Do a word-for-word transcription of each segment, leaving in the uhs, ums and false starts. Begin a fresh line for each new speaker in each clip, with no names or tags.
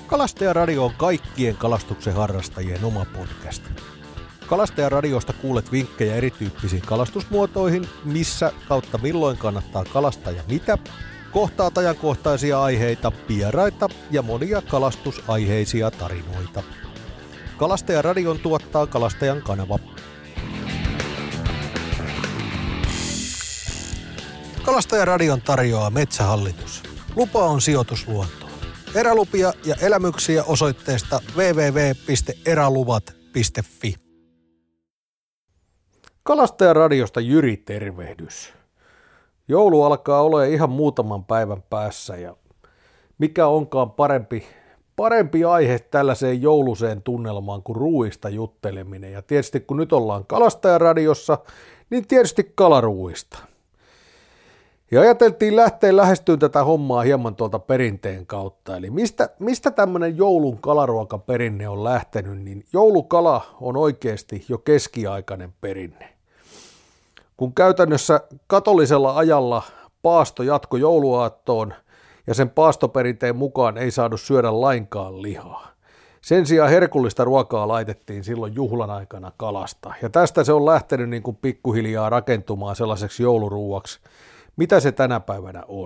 Kalastajaradio on kaikkien kalastuksen harrastajien oma podcast. Kalastajaradiosta kuulet vinkkejä erityyppisiin kalastusmuotoihin, missä kautta milloin kannattaa kalastaa ja mitä, kohtaat ajankohtaisia aiheita, vieraita ja monia kalastusaiheisia tarinoita. Kalastajaradion tuottaa Kalastajan kanava. Kalastajaradion tarjoaa Metsähallitus. Lupa on sijoitus luontoon. Erälupia ja elämyksiä osoitteesta double-u double-u double-u piste eräluvat piste fi. Kalastajaradiosta Jyri tervehdys. Joulu alkaa olla ihan muutaman päivän päässä ja mikä onkaan parempi, parempi aihe tällaiseen jouluseen tunnelmaan kuin ruuista jutteleminen. Ja tietysti kun nyt ollaan Kalastajaradiossa, niin tietysti kalaruuista. Ja ajateltiin lähteä lähestyyn tätä hommaa hieman tuolta perinteen kautta. Eli mistä, mistä tämmöinen joulun kalaruokaperinne on lähtenyt, niin joulukala on oikeasti jo keskiaikainen perinne. Kun käytännössä katolisella ajalla paasto jatkoi jouluaattoon ja sen paastoperinteen mukaan ei saanut syödä lainkaan lihaa. Sen sijaan herkullista ruokaa laitettiin silloin juhlan aikana kalasta. Ja tästä se on lähtenyt niin kuin pikkuhiljaa rakentumaan sellaiseksi jouluruuaksi, mitä se tänä päivänä on.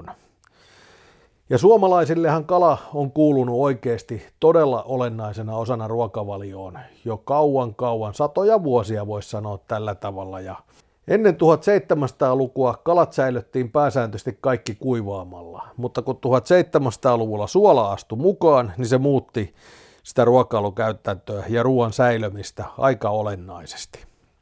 Ja suomalaisillehan kala on kuulunut oikeasti todella olennaisena osana ruokavalioon jo kauan kauan, satoja vuosia voisi sanoa tällä tavalla. Ja ennen tuhatseitsemänsataalukua kalat säilöttiin pääsääntöisesti kaikki kuivaamalla, mutta kun tuhatseitsemänsataaluvulla suola astui mukaan, niin se muutti sitä ruokailukäytäntöä ja ruoan säilömistä aika olennaisesti.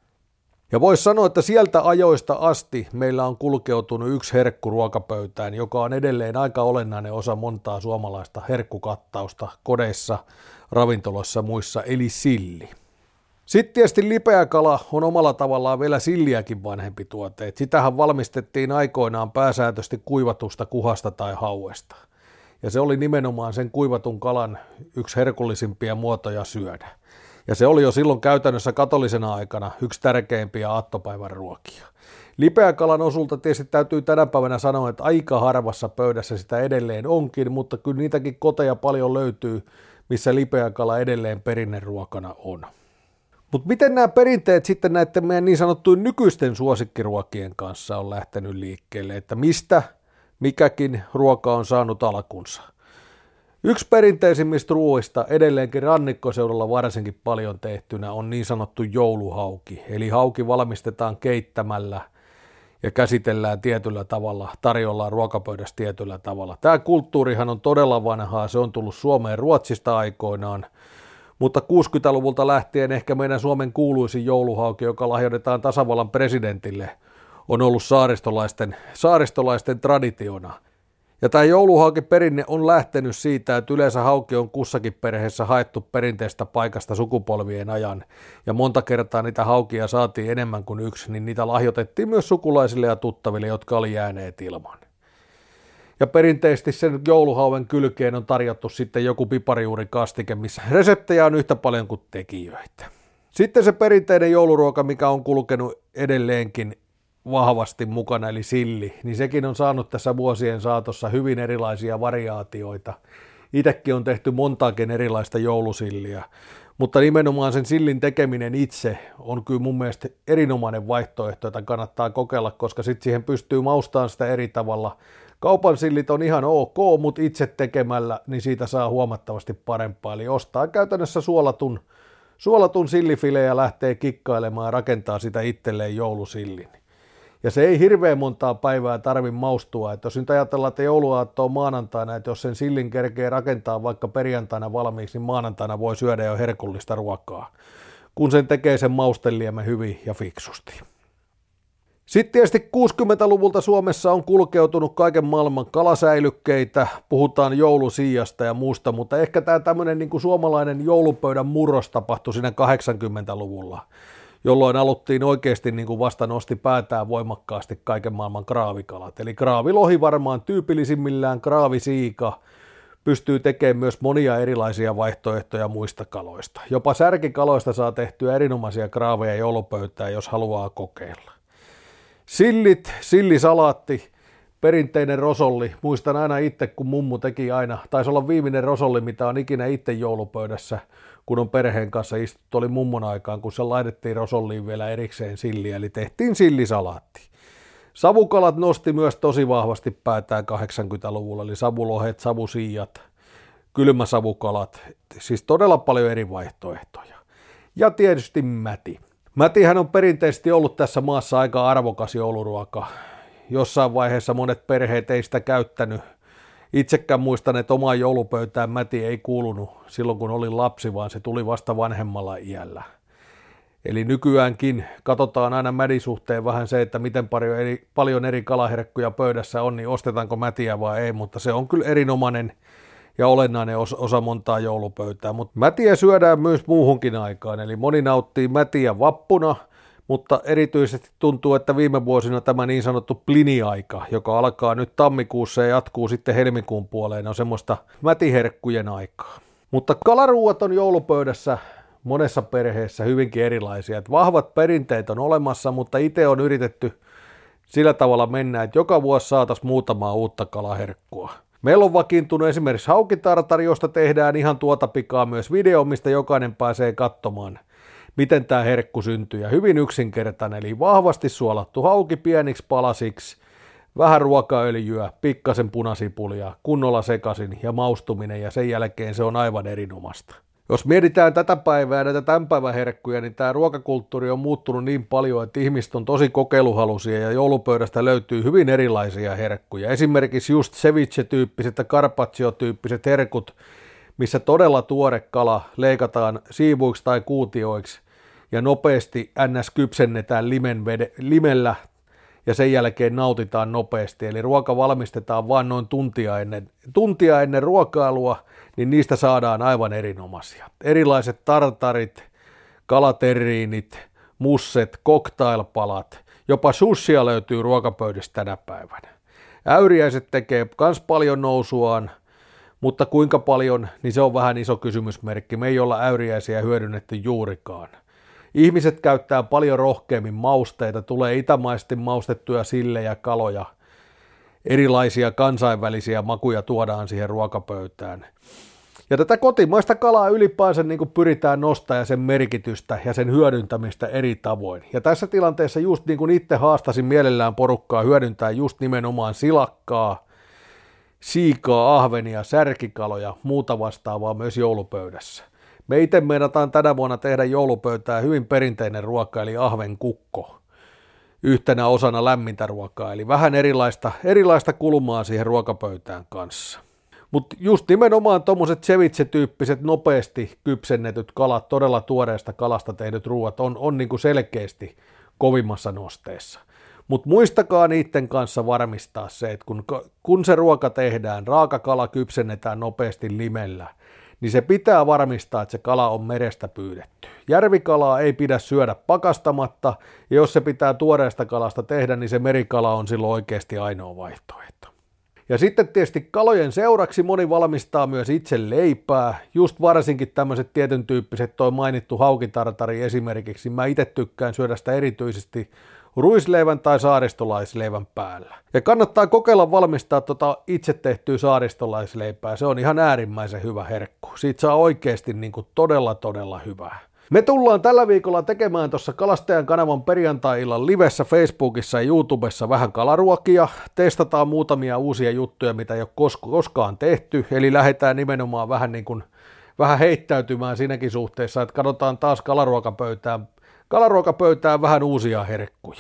Ja voisi sanoa, että sieltä ajoista asti meillä on kulkeutunut yksi herkku ruokapöytään, joka on edelleen aika olennainen osa montaa suomalaista herkkukattausta kodeissa, ravintoloissa ja muissa, eli silli. Sitten tietysti lipeäkala on omalla tavallaan vielä silliäkin vanhempi tuote. Et sitähän valmistettiin aikoinaan pääsääntöisesti kuivatusta kuhasta tai hauesta. Ja se oli nimenomaan sen kuivatun kalan yksi herkullisimpia muotoja syödä. Ja se oli jo silloin käytännössä katolisena aikana yksi tärkeimpiä aattopäivän ruokia. Lipeäkalan osulta tietysti täytyy tänä päivänä sanoa, että aika harvassa pöydässä sitä edelleen onkin, mutta kyllä niitäkin koteja paljon löytyy, missä lipeäkala edelleen perinneruokana on. Mutta miten nämä perinteet sitten näiden meidän niin sanottujen nykyisten suosikkiruokien kanssa on lähtenyt liikkeelle, että mistä mikäkin ruoka on saanut alkunsa? Yksi perinteisimmistä ruoista edelleenkin rannikkoseudulla varsinkin paljon tehtynä on niin sanottu jouluhauki. Eli hauki valmistetaan keittämällä ja käsitellään tietyllä tavalla, tarjollaan ruokapöydässä tietyllä tavalla. Tämä kulttuurihan on todella vanhaa, se on tullut Suomeen Ruotsista aikoinaan, mutta kuusikymmentäluvulta lähtien ehkä meidän Suomen kuuluisin jouluhauki, joka lahjoitetaan tasavallan presidentille, on ollut saaristolaisten, saaristolaisten traditiona. Ja tämä jouluhaukiperinne on lähtenyt siitä, että yleensä hauki on kussakin perheessä haettu perinteistä paikasta sukupolvien ajan. Ja monta kertaa niitä haukia saatiin enemmän kuin yksi, niin niitä lahjoitettiin myös sukulaisille ja tuttaville, jotka oli jääneet ilman. Ja perinteisesti sen jouluhauen kylkeen on tarjottu sitten joku piparijuurikastike, missä reseptejä on yhtä paljon kuin tekijöitä. Sitten se perinteinen jouluruoka, mikä on kulkenut edelleenkin vahvasti mukana, eli silli, niin sekin on saanut tässä vuosien saatossa hyvin erilaisia variaatioita. Itsekin on tehty montaakin erilaista joulusilliä, mutta nimenomaan sen sillin tekeminen itse on kyllä mun mielestä erinomainen vaihtoehto, jota kannattaa kokeilla, koska sitten siihen pystyy maustamaan sitä eri tavalla. Kaupan sillit on ihan ok, mutta itse tekemällä niin siitä saa huomattavasti parempaa, eli ostaa käytännössä suolatun, suolatun sillifile ja lähtee kikkailemaan ja rakentaa sitä itselleen joulusillin. Ja se ei hirveän montaa päivää tarvitse maustua, että jos nyt ajatellaan, että jouluaatto on maanantaina, että jos sen sillin kerkee rakentaa vaikka perjantaina valmiiksi, niin maanantaina voi syödä jo herkullista ruokaa, kun sen tekee sen mausteliemen hyvin ja fiksusti. Sitten tietysti kuusikymmentäluvulta Suomessa on kulkeutunut kaiken maailman kalasäilykkeitä, puhutaan joulusiijasta ja muusta, mutta ehkä tämä tämmöinen niin kuin suomalainen joulupöydän murros tapahtui siinä kahdeksankymmentäluvulla. Jolloin aluttiin oikeasti niin kuin vasta nosti päätään voimakkaasti kaiken maailman kraavikalat. Eli kraavilohi varmaan tyypillisimmillään, kraavisiika pystyy tekemään myös monia erilaisia vaihtoehtoja muista kaloista. Jopa särkikaloista saa tehtyä erinomaisia kraaveja joulupöytään, jos haluaa kokeilla. Sillit, sillisalaatti, perinteinen rosolli. Muistan aina itse, kun mummu teki aina, taisi olla viimeinen rosolli, mitä on ikinä itse joulupöydässä, kun on perheen kanssa istuttu, oli mummon aikaan, kun se laitettiin rosolliin vielä erikseen silliä, eli tehtiin sillisalaatti. Savukalat nosti myös tosi vahvasti päätään kahdeksankymmentäluvulla, eli savulohet, savusiijat, kylmäsavukalat, siis todella paljon eri vaihtoehtoja. Ja tietysti mäti. Mätihän on perinteisesti ollut tässä maassa aika arvokas jouluruoka. Jossain vaiheessa monet perheet ei sitä käyttänyt. Itsekään muistan, että omaan joulupöytään mäti ei kuulunut silloin, kun olin lapsi, vaan se tuli vasta vanhemmalla iällä. Eli nykyäänkin katsotaan aina mädin suhteen vähän se, että miten paljon eri, paljon eri kalaherkkuja pöydässä on, niin ostetaanko mätiä vai ei, mutta se on kyllä erinomainen ja olennainen osa montaa joulupöytää. Mutta mätiä syödään myös muuhunkin aikaan, eli moni nauttii mätiä vappuna, mutta erityisesti tuntuu, että viime vuosina tämä niin sanottu plini-aika, joka alkaa nyt tammikuussa ja jatkuu sitten helmikuun puoleen, on semmoista mätiherkkujen aikaa. Mutta kalaruuat on joulupöydässä monessa perheessä hyvinkin erilaisia. Että vahvat perinteet on olemassa, mutta itse on yritetty sillä tavalla mennä, että joka vuosi saataisiin muutamaa uutta kalaherkkua. Meillä on vakiintunut esimerkiksi haukitartari, josta tehdään ihan tuota pikaa myös video, mistä jokainen pääsee katsomaan, miten tämä herkku syntyy. Ja hyvin yksinkertainen, eli vahvasti suolattu hauki pieniksi palasiksi, vähän ruokaöljyä, pikkasen punasipulia, kunnolla sekaisin ja maustuminen, ja sen jälkeen se on aivan erinomaista. Jos mietitään tätä päivää ja näitä tämän päivän herkkuja, niin tämä ruokakulttuuri on muuttunut niin paljon, että ihmiset on tosi kokeiluhaluisia ja joulupöydästä löytyy hyvin erilaisia herkkuja. Esimerkiksi just ceviche-tyyppiset ja carpaccio-tyyppiset herkut, missä todella tuore kala leikataan siivuiksi tai kuutioiksi ja nopeasti ns. Kypsennetään limen vede, limellä ja sen jälkeen nautitaan nopeasti. Eli ruoka valmistetaan vain noin tuntia ennen, tuntia ennen ruokailua, niin niistä saadaan aivan erinomaisia. Erilaiset tartarit, kalaterriinit, musset, cocktailpalat, jopa sushia löytyy ruokapöydistä tänä päivänä. Äyriäiset tekee myös paljon nousuaan, mutta kuinka paljon, niin se on vähän iso kysymysmerkki. Me ei olla äyriäisiä hyödynnetty juurikaan. Ihmiset käyttää paljon rohkeammin mausteita, tulee itämaisesti maustettuja sillejä, kaloja, erilaisia kansainvälisiä makuja tuodaan siihen ruokapöytään. Ja tätä kotimaista kalaa ylipäänsä niin kuin pyritään nostamaan ja sen merkitystä ja sen hyödyntämistä eri tavoin. Ja tässä tilanteessa just niin kuin itse haastasin mielellään porukkaa hyödyntää just nimenomaan silakkaa, siikaa, ahvenia, särkikaloja, muuta vastaavaa myös joulupöydässä. Me itse meinataan tänä vuonna tehdä joulupöytään hyvin perinteinen ruoka, eli ahvenkukko, yhtenä osana lämmintä ruokaa, eli vähän erilaista, erilaista kulmaa siihen ruokapöytään kanssa. Mutta just nimenomaan tuommoiset ceviche-tyyppiset nopeasti kypsennetyt kalat, todella tuoreesta kalasta tehdyt ruuat on, on niinku selkeästi kovimmassa nosteessa. Mutta muistakaa niiden kanssa varmistaa se, että kun, kun se ruoka tehdään, raaka kala kypsennetään nopeasti limellä, niin se pitää varmistaa, että se kala on merestä pyydetty. Järvikalaa ei pidä syödä pakastamatta, ja jos se pitää tuoreesta kalasta tehdä, niin se merikala on silloin oikeasti ainoa vaihtoehto. Ja sitten tietysti kalojen seuraksi moni valmistaa myös itse leipää, just varsinkin tämmöiset tietyn tyyppiset, toi mainittu haukitartari esimerkiksi, mä itse tykkään syödä sitä erityisesti ruisleivän tai saaristolaisleivän päällä. Ja kannattaa kokeilla valmistaa tota itse tehtyä saaristolaisleipää, se on ihan äärimmäisen hyvä herkku. Siitä saa oikeasti niin kuin todella todella hyvää. Me tullaan tällä viikolla tekemään tuossa Kalastajan kanavan perjantai-illan livessä Facebookissa ja YouTubessa vähän kalaruokia. Testataan muutamia uusia juttuja, mitä ei ole koskaan tehty, eli lähdetään nimenomaan vähän, niin kuin, vähän heittäytymään siinäkin suhteessa, että katsotaan taas kalaruokapöytään, kalaruokapöytään vähän uusia herkkuja.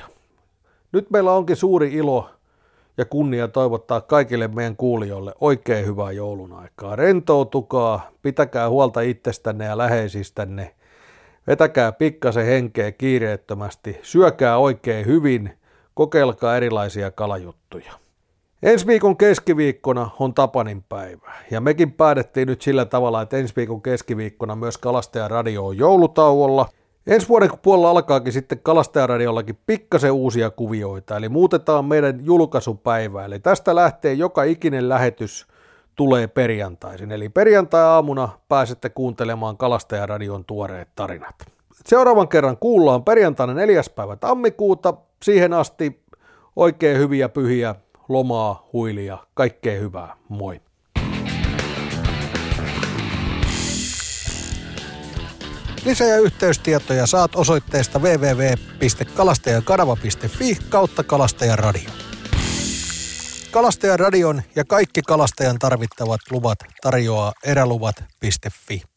Nyt meillä onkin suuri ilo ja kunnia toivottaa kaikille meidän kuulijoille oikein hyvää joulun aikaa. Rentoutukaa, pitäkää huolta itsestänne ja läheisistänne. Vetäkää pikkasen henkeä kiireettömästi, syökää oikein hyvin, kokeilkaa erilaisia kalajuttuja. Ensi viikon keskiviikkona on Tapanin päivä, ja mekin päätettiin nyt sillä tavalla, että ensi viikon keskiviikkona myös Kalastajan radio on joulutauolla. Ensi vuoden puolella alkaakin sitten Kalastajan radiollakin pikkasen uusia kuvioita, eli muutetaan meidän julkaisupäivää, eli tästä lähtee joka ikinen lähetys tulee perjantaisin. Eli perjantai-aamuna pääsette kuuntelemaan Kalastajan radion tuoreet tarinat. Seuraavan kerran kuullaan perjantaina neljäs päivä tammikuuta. Siihen asti oikein hyviä pyhiä lomaa, huilia, kaikkea hyvää. Moi! Lisä- ja yhteystietoja saat osoitteesta double-u double-u double-u piste kalastajakanava piste fi kautta kalastajaradio. Kalastajaradion ja kaikki kalastajan tarvittavat luvat tarjoaa eräluvat piste fi.